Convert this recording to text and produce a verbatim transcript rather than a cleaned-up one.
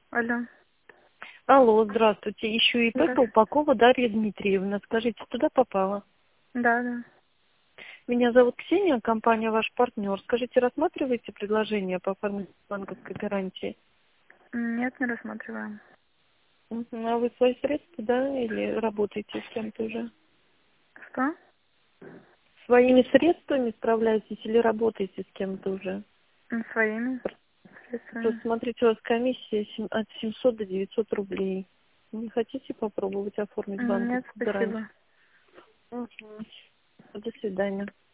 Алло. Алло, здравствуйте. Ищу ИП Да. Колпакова Дарья Дмитриевна. Скажите, туда попала? Да, да. Меня зовут Ксения, компания «Ваш партнер». Скажите, рассматриваете предложение по оформлению банковской гарантии? Нет, не рассматриваем. Мгм. А вы свои средства, да, или работаете с кем-то уже? Что? Своими средствами справляетесь или работаете с кем-то уже? М, Своими Просто средствами. смотрите, у вас комиссия сем- от семисот до девятисот рублей. Не хотите попробовать оформить М, Нет, банковскую гарантию? спасибо. Мгм. До свидания.